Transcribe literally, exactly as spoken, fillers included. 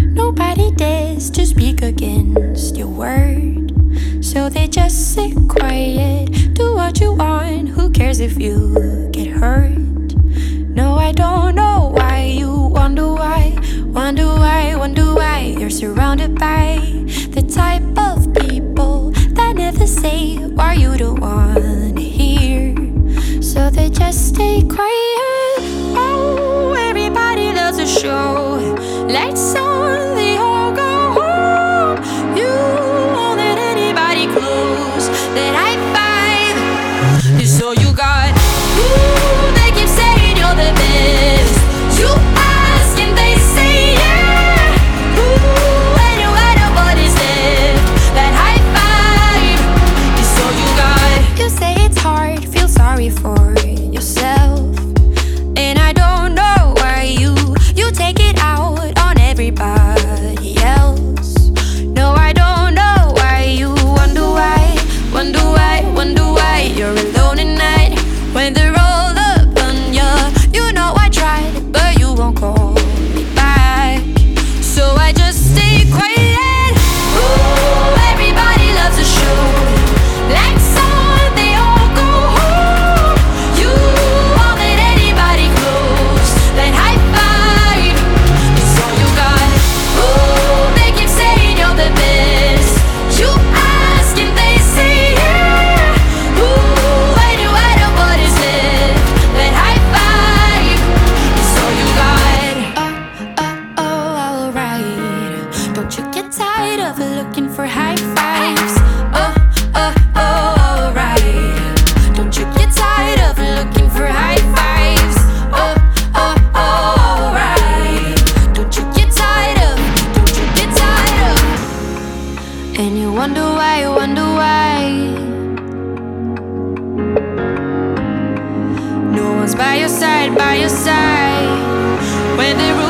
Nobody dares to speak against your word, so they just sit quiet. Do what you want, who cares if you get hurt? No, I don't know why you wonder why, wonder why, wonder why. You're surrounded by the type of people that never say why you don't wanna hear, so they just stay quiet. Oh, everybody loves a show. Lights on, they all go home. You won't let anybody close that I find. So you got, ooh, they keep saying you're the best. You ask and they say yeah. Ooh, and you end up what is left, that high five. So you got, you say it's hard, feel sorry for yourself, and I don't know why you you take it out on everybody else. No, I don't know why you wonder why, wonder why, wonder why you're alone at night when they're all up on you. You know I tried, but you won't call me back, so I just stay quiet. Ooh, everybody loves a show. Lights on, they all go home. You won't let anybody close that high five. So you got, ooh, they keep saying you're the best. You ask and they say yeah. Ooh, and you end up what is left, that high five. So you got, oh, oh, oh, alright. Don't you get tired of looking for high fives? Oh, oh, oh, alright. Don't you get tired of looking for high fives? Oh, oh, oh, alright. Don't you get tired of, don't you get tired of, and you wonder why, wonder why no one's by your side, by your side when the